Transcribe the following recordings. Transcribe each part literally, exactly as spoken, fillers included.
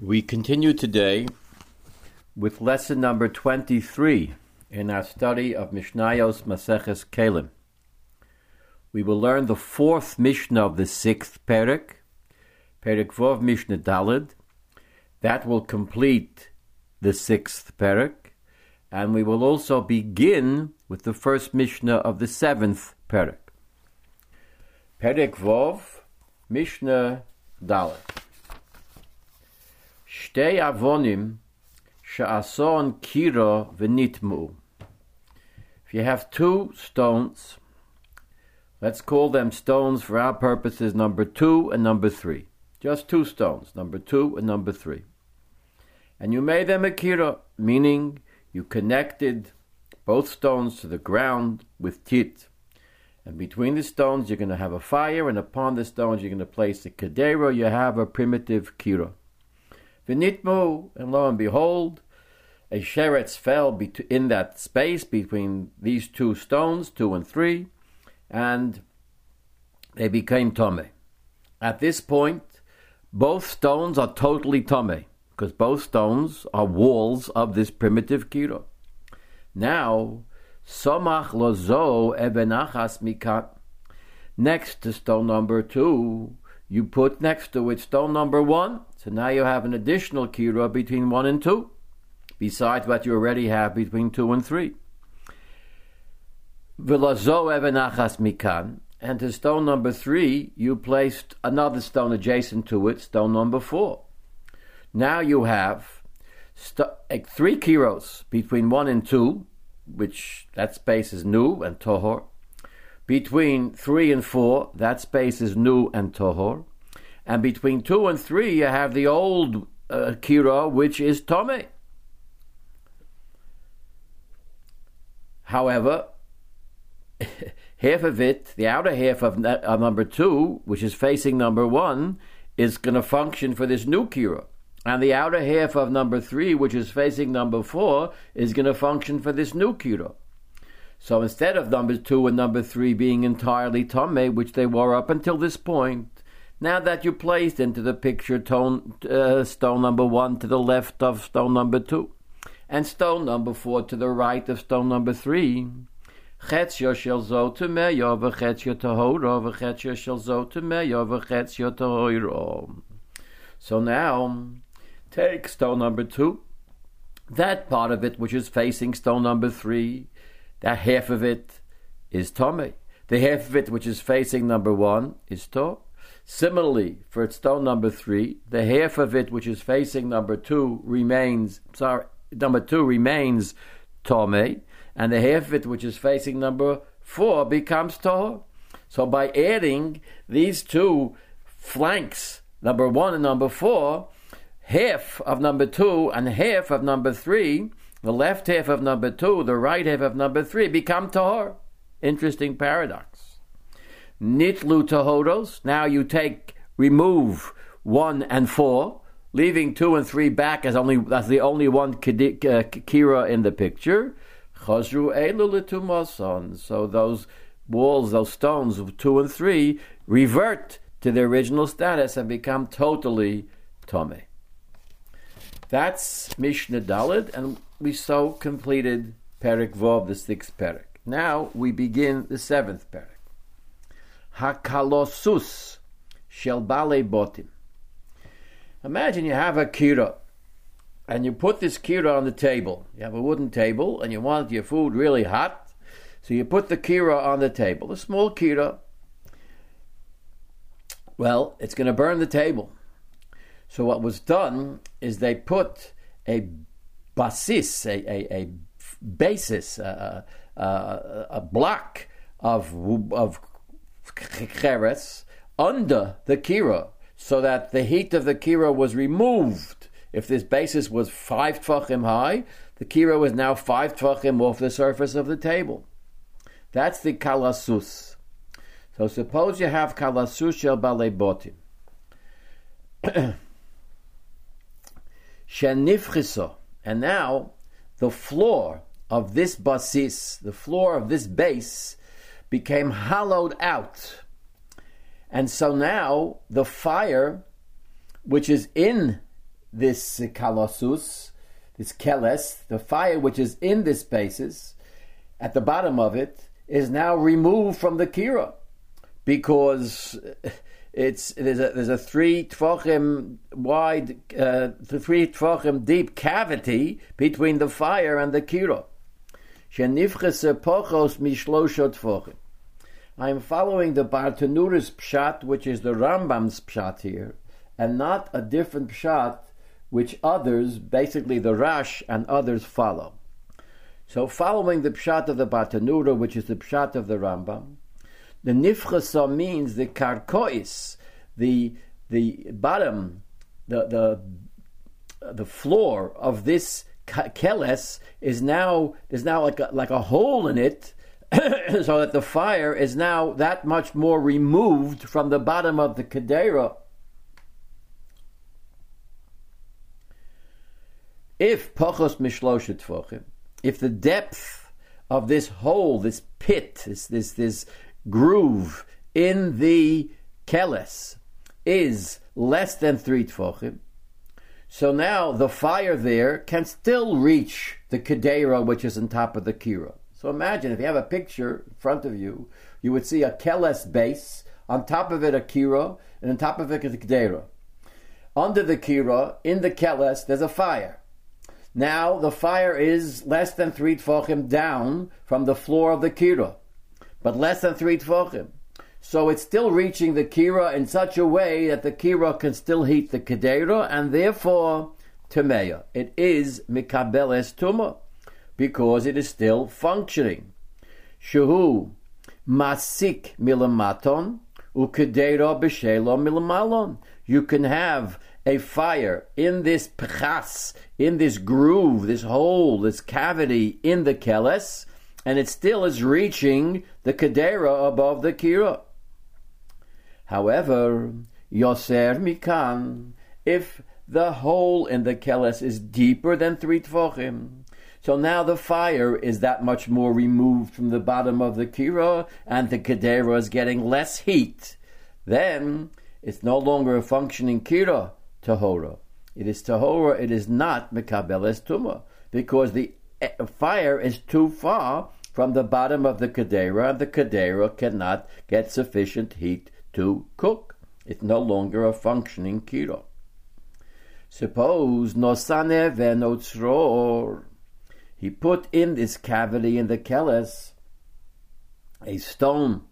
We continue today with lesson number twenty-three in our study of Mishnayos Maseches Kelim. We will learn the fourth Mishnah of the sixth Perek, Perek Vov Mishnah Daled. That will complete the sixth Perek, and we will also begin with the first Mishnah of the seventh Perek. Perek Vov Mishnah Daled. Shtei avonim she'ason kira v'nitmu. If you have two stones, let's call them stones for our purposes number two and number three. Just two stones, number two and number three. And you made them a kira, meaning you connected both stones to the ground with tit. And between the stones you're going to have a fire, and upon the stones you're going to place a kedera. You have a primitive kira. V'nitmu, and lo and behold, a sheretz fell bet- in that space between these two stones, two and three, and they became tomei. At this point, both stones are totally tomei, because both stones are walls of this primitive kira. Now, somach lozo ebenachas mikat. Next to stone number two, you put next to it stone number one. So now you have an additional kira between one and two, besides what you already have between two and three. V'lazo ebenachas mikan. And to stone number three, you placed another stone adjacent to it, stone number four. Now you have st- like three kiros between one and two, which that space is nu and tohor. Between three and four, that space is nu and tohor. And between two and three, you have the old uh, kira, which is tomei. However, half of it, the outer half of, of number two, which is facing number one, is going to function for this new kira. And the outer half of number three, which is facing number four, is going to function for this new kira. So instead of number two and number three being entirely tomei, which they were up until this point, now that you placed into the picture tone, uh, stone number one to the left of stone number two, and stone number four to the right of stone number three, chetzio shel zo temeyo v'chetzio tahoro v'chetzio shel zo temeyo v'chetzio tahoro. So now, take stone number two, that part of it which is facing stone number three, that half of it is tomei. The half of it which is facing number one is to. Similarly, for stone number three, the half of it which is facing number two remains, sorry, number two remains tomei, and the half of it which is facing number four becomes tohor. So by adding these two flanks, number one and number four, half of number two and half of number three, the left half of number two, the right half of number three, become tahor. Interesting paradox. Nitlu tahoros. Now you take, remove one and four, leaving two and three back as only as the only one kira in the picture. Chazru elu l'tumason. So those walls, those stones of two and three, revert to their original status and become totally tomei. That's Mishnah Daled, and we so completed Perek Vov, the sixth Perek. Now we begin the seventh Perek. Hakalosus shel balei botim. Imagine you have a kira, and you put this kira on the table. You have a wooden table, and you want your food really hot, so you put the kira on the table, a small kira. Well, it's going to burn the table. So what was done is they put a basis, a, a, a basis, a, a, a block of of cheres under the kira, so that the heat of the kira was removed. If this basis was five tfachim high, the kira was now five tfachim off the surface of the table. That's the kalasus. So suppose you have kalasus shel balei botim. Shenifchiso, and now the floor of this basis, the floor of this base, became hollowed out. And so now the fire, which is in this kalosus, this keles, the fire which is in this basis, at the bottom of it, is now removed from the kira, because it's there's a there's a three tefachim wide, uh, three tefachim deep cavity between the fire and the kira. Shenifchese pochos mishlosha tefachim. I am following the Bartanura's pshat, which is the Rambam's pshat here, and not a different pshat which others, basically the Rash and others, follow. So following the pshat of the Bartanura, which is the pshat of the Rambam, the nifchasa means the karkois, the the bottom, the the the floor of this keles is now there's now like a, like a hole in it, so that the fire is now that much more removed from the bottom of the kedera. If pachos mishloshet tefachim, if the depth of this hole, this pit, this this this groove in the keles is less than three tefachim, so now the fire there can still reach the kedera, which is on top of the kira. So imagine if you have a picture in front of you, you would see a keles base, on top of it a kira, and on top of it a kedera. Under the kira, in the keles, there's a fire. Now the fire is less than three tefachim down from the floor of the kira, but less than three tefachim. So it's still reaching the kira in such a way that the kira can still heat the kedera, and therefore temeya. It is mikabeles tumah, because it is still functioning. Shehu masik milamaton ukedera b'shelo milamalon. You can have a fire in this pechas, in this groove, this hole, this cavity in the keles, and it still is reaching the kedera above the kira. However, yoser mikan, if the hole in the keles is deeper than three tefachim, so now the fire is that much more removed from the bottom of the kira, and the kedera is getting less heat, then it's no longer a functioning kira tahora. It is tahora, it is not mekabeles tumah, because the fire is too far from the bottom of the kedera, and the kedera cannot get sufficient heat to cook. It's no longer a functioning kira. Suppose nosane venotzror, he put in this cavity in the keles a stone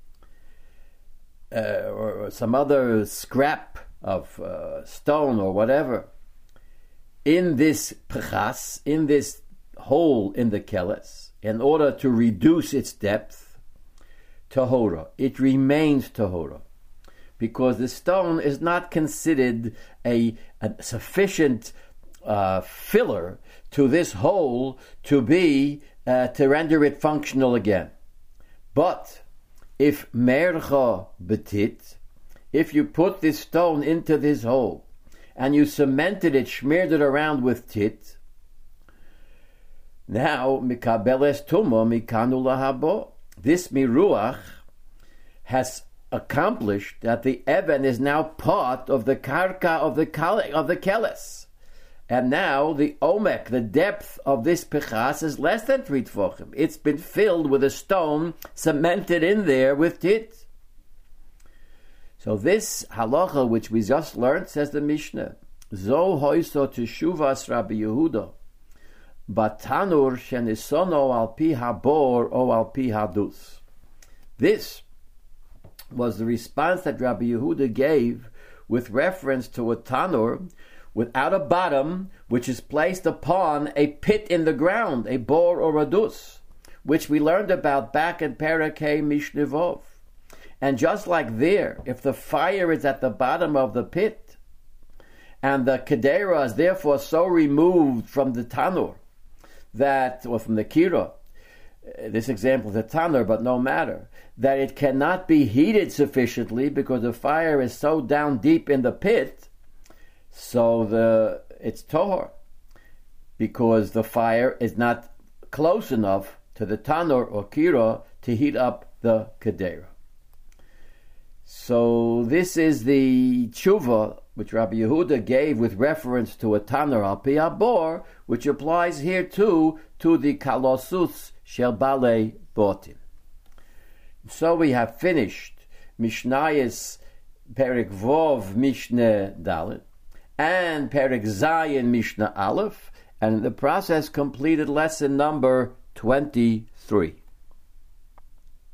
uh, or some other scrap of uh, stone or whatever in this pechas, in this hole in the keles, in order to reduce its depth, tahora. It remains tahora, because the stone is not considered a, a sufficient uh, filler to this hole to be uh, to render it functional again. But if mercha betit, if you put this stone into this hole and you cemented it, smeared it around with tit, now mikabeles tuma mikanu lahabo. This miruach has accomplished that the even is now part of the karka of the of the keles. And now the omek, the depth of this pechas, is less than three tefachim. It's been filled with a stone, cemented in there with tit. So this halacha, which we just learned, says the Mishnah, Zo hoiso teshuvas Rabbi Yehuda, batanur shenisono al pi habor o al pi hadus. This was the response that Rabbi Yehuda gave with reference to a tanur without a bottom, which is placed upon a pit in the ground, a bor or a dus, which we learned about back in Parakeh Mishnevov. And just like there, if the fire is at the bottom of the pit, and the kedera is therefore so removed from the tanur, that, or from the kira, this example is a tanur, but no matter, that it cannot be heated sufficiently because the fire is so down deep in the pit, so the it's tohor, because the fire is not close enough to the tanur or kira to heat up the kedera. So this is the tshuva which Rabbi Yehuda gave with reference to a Tanur al Pi Habor, which applies here too to the Kalosus Shel Balei Botim. So we have finished Mishnayos Perek Vov Mishnah Dalet and Perek Zayin Mishnah Aleph, and in the process completed lesson number twenty-three.